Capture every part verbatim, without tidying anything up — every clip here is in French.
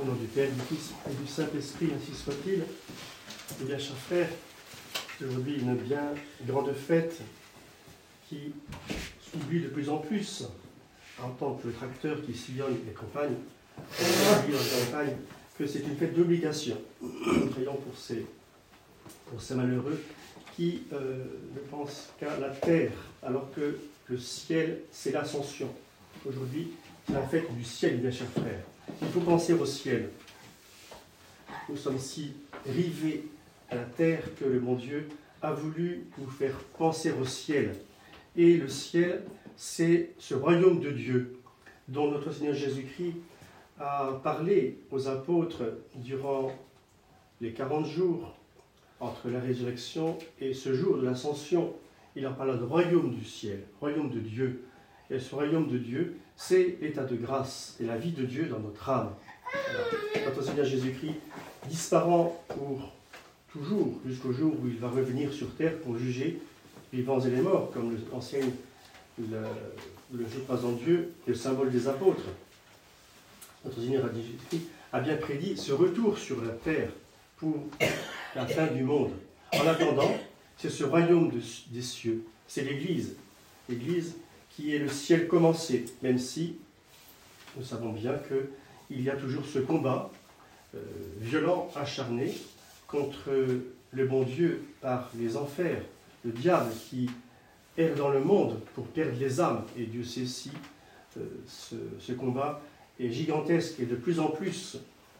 Au nom du Père, du Fils et du Saint-Esprit, ainsi soit-il. Eh bien, chers frères, aujourd'hui une bien grande fête qui s'oublie de plus en plus en tant que tracteur qui sillonne les campagnes, on dit dans les campagnes que c'est une fête d'obligation. Nous prions pour ces, pour ces malheureux qui euh, ne pensent qu'à la terre, alors que le ciel, c'est l'ascension. Aujourd'hui, c'est la fête du ciel, bien chers frères. Il faut penser au ciel. Nous sommes si rivés à la terre que le bon Dieu a voulu nous faire penser au ciel. Et le ciel, c'est ce royaume de Dieu dont notre Seigneur Jésus-Christ a parlé aux apôtres durant les quarante jours entre la résurrection et ce jour de l'ascension. Il leur parla de royaume du ciel, royaume de Dieu. Et ce royaume de Dieu, c'est l'état de grâce et la vie de Dieu dans notre âme. Alors, notre Seigneur Jésus-Christ disparant pour toujours, jusqu'au jour où il va revenir sur terre pour juger les vivants et les morts, comme enseigne le, le je crois en Dieu, le symbole des apôtres. Notre Seigneur a, dit, a bien prédit ce retour sur la terre pour la fin du monde. En attendant, c'est ce royaume de, des cieux, c'est l'Église. L'Église qui est le ciel commencé, même si nous savons bien qu'il y a toujours ce combat euh, violent, acharné, contre le bon Dieu par les enfers, le diable qui erre dans le monde pour perdre les âmes. Et Dieu sait si euh, ce, ce combat est gigantesque et de plus en plus,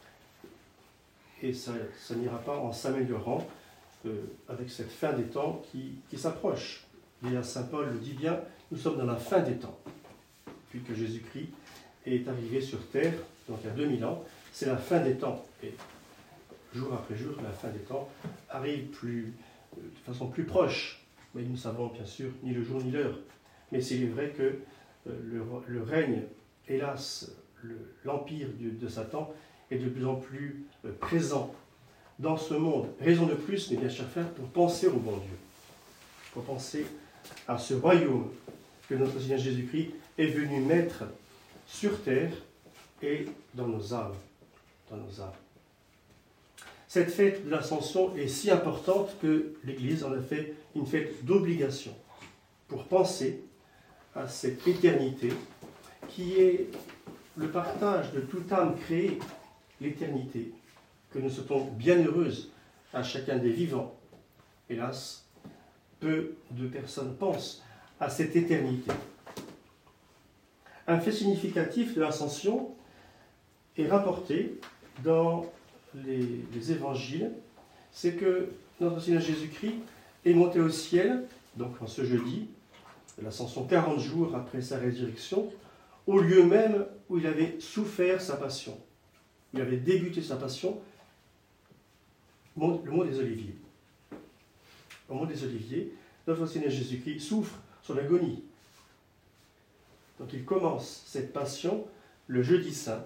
et ça, ça n'ira pas en s'améliorant euh, avec cette fin des temps qui, qui s'approche. Et Saint Paul le dit bien, nous sommes dans la fin des temps. Depuis que Jésus-Christ est arrivé sur terre, donc il y a deux mille ans, c'est la fin des temps. Et jour après jour, la fin des temps arrive plus, de façon plus proche. Mais nous ne savons bien sûr ni le jour ni l'heure. Mais c'est vrai que euh, le, le règne, hélas, le, l'empire de, de Satan est de plus en plus euh, présent dans ce monde. Raison de plus, mes bien chers frères, pour penser au bon Dieu. Pour penser à ce royaume que notre Seigneur Jésus-Christ est venu mettre sur terre et dans nos âmes. Dans nos âmes. Cette fête de l'Ascension est si importante que l'Église en a fait une fête d'obligation pour penser à cette éternité qui est le partage de toute âme créée, l'éternité, que nous souhaitons bien heureuse à chacun des vivants. Hélas, peu de personnes pensent à cette éternité. Un fait significatif de l'Ascension est rapporté dans les, les évangiles, c'est que notre Seigneur Jésus-Christ est monté au ciel, donc en ce jeudi, l'Ascension quarante jours après sa résurrection, au lieu même où il avait souffert sa passion. Il avait débuté sa passion, le mont des Oliviers. Au mont des Oliviers, notre Seigneur Jésus-Christ souffre son agonie. Donc il commence cette passion le jeudi saint,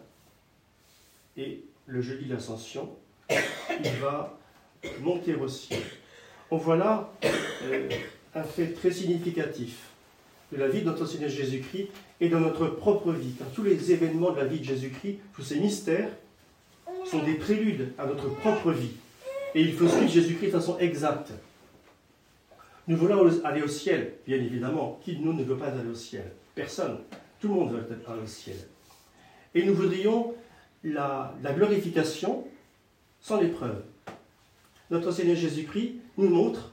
et le jeudi de l'Ascension, il va monter au ciel. On voit là euh, un fait très significatif de la vie de notre Seigneur Jésus-Christ et de notre propre vie. Car tous les événements de la vie de Jésus-Christ, tous ces mystères, sont des préludes à notre propre vie. Et il faut suivre Jésus-Christ de façon exacte. Nous voulons aller au ciel, bien évidemment. Qui de nous ne veut pas aller au ciel? Personne. Tout le monde veut aller au ciel. Et nous voudrions la, la glorification sans l'épreuve. Notre Seigneur Jésus-Christ nous montre,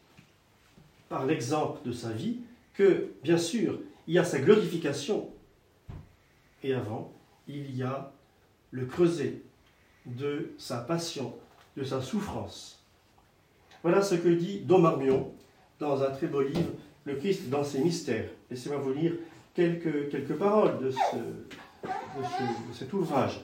par l'exemple de sa vie, que, bien sûr, il y a sa glorification, et avant, il y a le creuset de sa passion, de sa souffrance. Voilà ce que dit Dom Marmion dans un très beau livre, Le Christ dans ses mystères. Laissez-moi vous lire quelques, quelques paroles de, ce, de, ce, de cet ouvrage.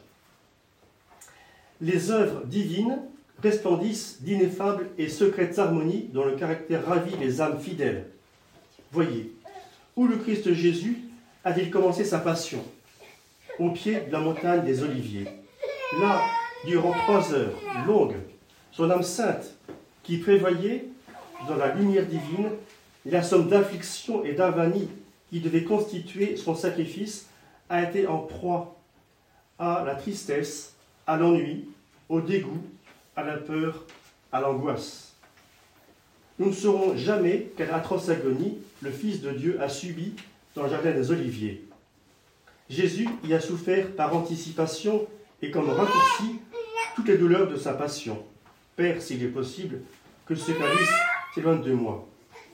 Les œuvres divines resplendissent d'ineffables et secrètes harmonies dont le caractère ravit les âmes fidèles. Voyez, où le Christ Jésus a-t-il commencé sa passion? Au pied de la montagne des Oliviers. Là, durant trois heures longues, son âme sainte, qui prévoyait, dans la lumière divine, la somme d'affliction et d'avanie qui devait constituer son sacrifice, a été en proie à la tristesse, à l'ennui, au dégoût, à la peur, à l'angoisse. Nous ne saurons jamais quelle atroce agonie le Fils de Dieu a subie dans le jardin des Oliviers. Jésus y a souffert par anticipation et comme raccourci toutes les douleurs de sa passion. Père, s'il est possible, que ce calice s'éloigne de moi.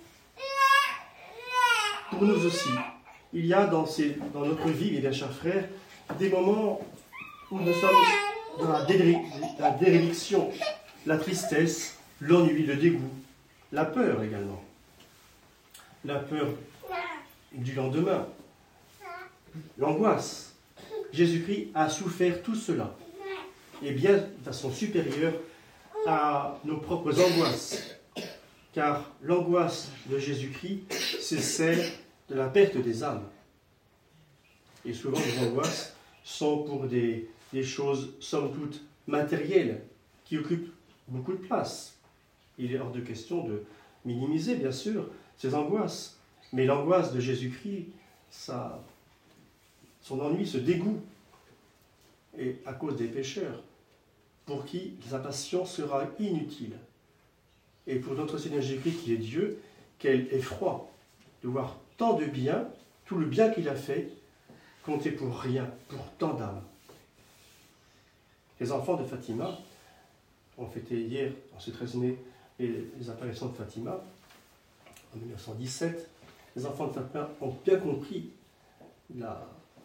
Pour nous aussi, il y a dans, ces, dans notre vie, mes bien chers frères, des moments où nous sommes dans la, déré, la déréliction, la tristesse, l'ennui, le dégoût, la peur également. La peur du lendemain, l'angoisse. Jésus-Christ a souffert tout cela, et bien de façon supérieure à nos propres angoisses. Car l'angoisse de Jésus-Christ, c'est celle de la perte des âmes. Et souvent, les angoisses sont pour des, des choses, somme toute, matérielles, qui occupent beaucoup de place. Il est hors de question de minimiser, bien sûr, ces angoisses. Mais l'angoisse de Jésus-Christ, ça, son ennui, ce dégoût, est à cause des pécheurs, pour qui sa passion sera inutile. Et pour notre Seigneur Jésus-Christ, qui est Dieu, quel effroi de voir tant de bien, tout le bien qu'il a fait, compter pour rien, pour tant d'âmes. Les enfants de Fatima ont fêté hier, en ce treize mai, les, les apparitions de Fatima, en mille neuf cent dix-sept. Les enfants de Fatima ont bien compris la,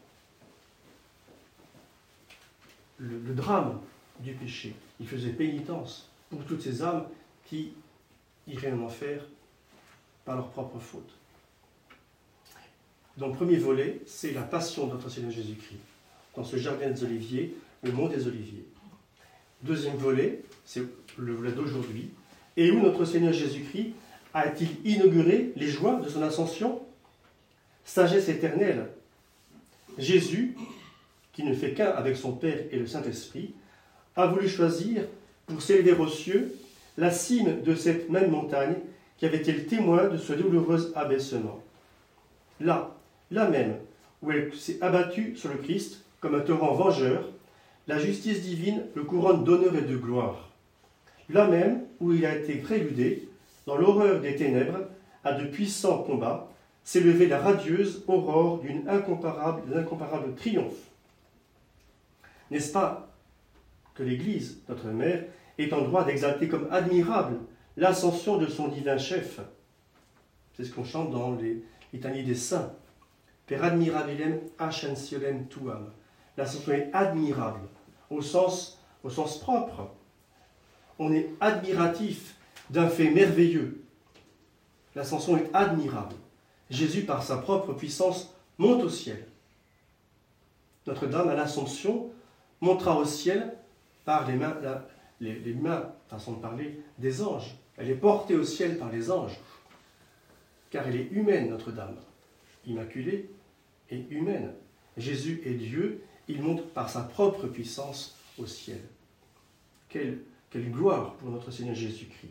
le, le drame du péché. Ils faisaient pénitence pour toutes ces âmes qui iraient en enfer par leur propre faute. Donc, le premier volet, c'est la passion de notre Seigneur Jésus-Christ, dans ce jardin des Oliviers, le mont des Oliviers. Deuxième volet, c'est le volet d'aujourd'hui, et où notre Seigneur Jésus-Christ a-t-il inauguré les joies de son ascension? Sagesse éternelle. Jésus, qui ne fait qu'un avec son Père et le Saint-Esprit, a voulu choisir, pour s'élever aux cieux, la cime de cette même montagne qui avait été le témoin de ce douloureux abaissement. Là, là même, où elle s'est abattue sur le Christ comme un torrent vengeur, la justice divine le couronne d'honneur et de gloire. Là même où il a été préludé, dans l'horreur des ténèbres, à de puissants combats, s'est levée la radieuse aurore d'une incomparable, d'un incomparable triomphe. N'est-ce pas que l'Église, notre mère, est en droit d'exalter comme admirable l'ascension de son divin chef? C'est ce qu'on chante dans les litanies des saints. Per admirabilem ascensiolem tuam. L'ascension est admirable, au sens, au sens propre. On est admiratif d'un fait merveilleux. L'ascension est admirable. Jésus, par sa propre puissance, monte au ciel. Notre-Dame, à l'Assomption, montera au ciel par les mains, la, les, les mains, façon de parler, des anges. Elle est portée au ciel par les anges, car elle est humaine, Notre-Dame, immaculée et humaine. Jésus est Dieu, il monte par sa propre puissance au ciel. Quelle, quelle gloire pour notre Seigneur Jésus-Christ.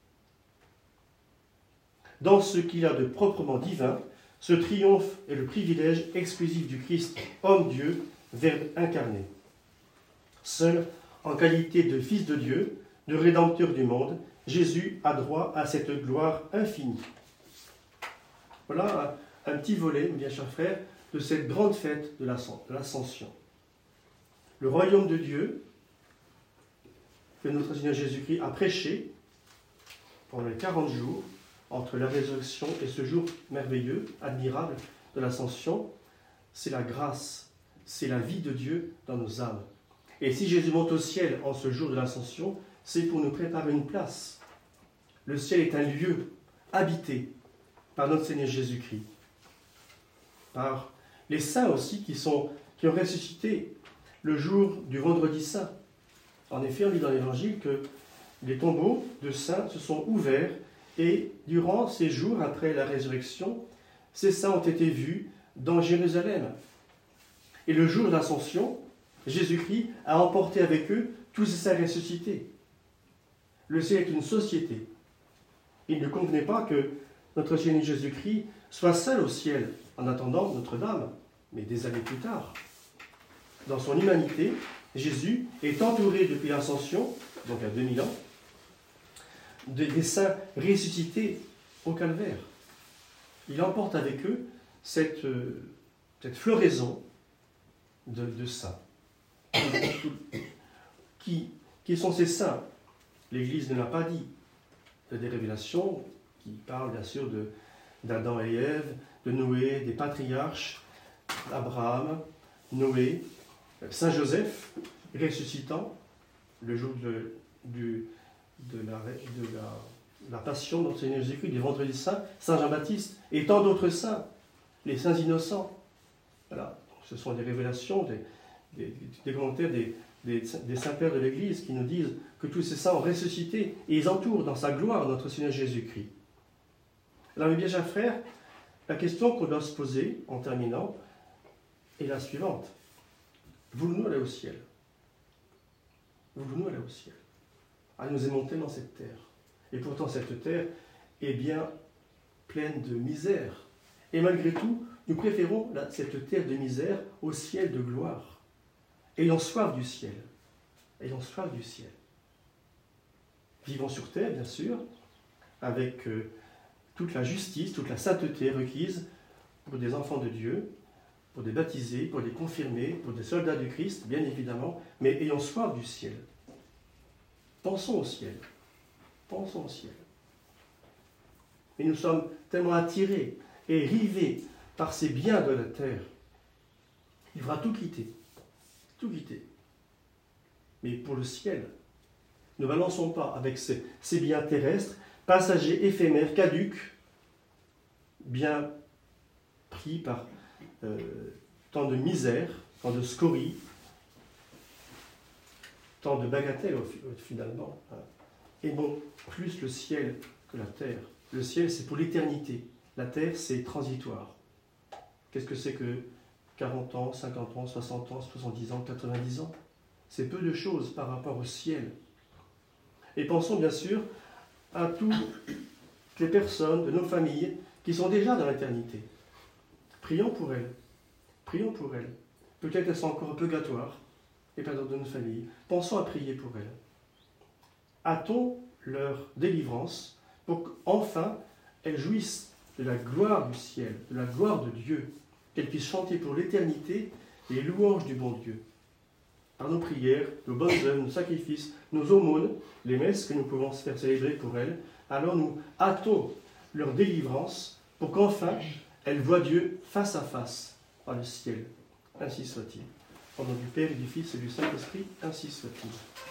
Dans ce qu'il a de proprement divin, ce triomphe est le privilège exclusif du Christ, homme-Dieu, Verbe incarné. Seul, en qualité de Fils de Dieu, de Rédempteur du monde, Jésus a droit à cette gloire infinie. Voilà un, un petit volet, mes bien chers frères, de cette grande fête de l'Ascension. Le royaume de Dieu, que notre Seigneur Jésus-Christ a prêché pendant les quarante jours, entre la résurrection et ce jour merveilleux, admirable de l'Ascension, c'est la grâce, c'est la vie de Dieu dans nos âmes. Et si Jésus monte au ciel en ce jour de l'Ascension, c'est pour nous préparer une place. Le ciel est un lieu habité par notre Seigneur Jésus-Christ, par les saints aussi qui, sont, qui ont ressuscité le jour du vendredi saint. En effet, on lit dans l'Évangile que les tombeaux de saints se sont ouverts et durant ces jours après la résurrection, ces saints ont été vus dans Jérusalem. Et le jour de l'Ascension, Jésus-Christ a emporté avec eux tous ces saints ressuscités. Le ciel est une société. Il ne convenait pas que notre Seigneur Jésus-Christ soit seul au ciel en attendant Notre-Dame, mais des années plus tard. Dans son humanité, Jésus est entouré depuis l'Ascension, donc à deux mille ans, de, des saints ressuscités au calvaire. Il emporte avec eux cette, euh, cette floraison de, de saints. Qui, qui sont ces saints? L'Église ne l'a pas dit. Il y a des révélations qui parlent bien sûr de, d'Adam et Ève, de Noé, des patriarches, Abraham, Noé, Saint Joseph, ressuscitant le jour de, du, de, la, de la, la passion de notre Seigneur Jésus-Christ, des vendredis saints, Saint Jean-Baptiste, et tant d'autres saints, les saints innocents. Voilà, ce sont des révélations, des, des, des commentaires des, des, des saints-pères de l'Église qui nous disent que tous ces saints ont ressuscité et ils entourent dans sa gloire notre Seigneur Jésus-Christ. Alors, mes bien chers frères, la question qu'on doit se poser en terminant est la suivante. Voulons-nous aller au ciel? Voulons-nous aller au ciel? Ah, nous aimons tellement cette terre. Et pourtant, cette terre est bien pleine de misère. Et malgré tout, nous préférons la, cette terre de misère au ciel de gloire. Ayons soif du ciel. Ayons soif du ciel. Vivons sur terre, bien sûr, avec euh, toute la justice, toute la sainteté requise pour des enfants de Dieu, pour des baptisés, pour des confirmés, pour des soldats du Christ, bien évidemment, mais ayons soif du ciel. Pensons au ciel. Pensons au ciel. Et nous sommes tellement attirés et rivés par ces biens de la terre. Il faudra tout quitter. Tout quitter. Mais pour le ciel, ne balançons pas avec ces, ces biens terrestres, passagers, éphémères, caducs, bien pris par euh, tant de misère, tant de scories, tant de bagatelles finalement. Aimons plus le ciel que la terre. Le ciel, c'est pour l'éternité. La terre, c'est transitoire. Qu'est-ce que c'est que quarante ans, cinquante ans, soixante ans, soixante-dix ans, quatre-vingt-dix ans? C'est peu de choses par rapport au ciel. Et pensons bien sûr à toutes les personnes de nos familles qui sont déjà dans l'éternité. Prions pour elles. Prions pour elles. Peut-être elles sont encore au purgatoire, les personnes de nos familles. Pensons à prier pour elles. Hâtons leur délivrance pour qu'enfin elles jouissent de la gloire du ciel, de la gloire de Dieu, qu'elles puissent chanter pour l'éternité les louanges du bon Dieu. Par nos prières, nos bonnes œuvres, nos sacrifices, nos aumônes, les messes que nous pouvons se faire célébrer pour elles, alors nous hâtons leur délivrance pour qu'enfin elles voient Dieu face à face dans le ciel. Ainsi soit-il. Au nom du Père et du Fils et du Saint-Esprit, ainsi soit-il.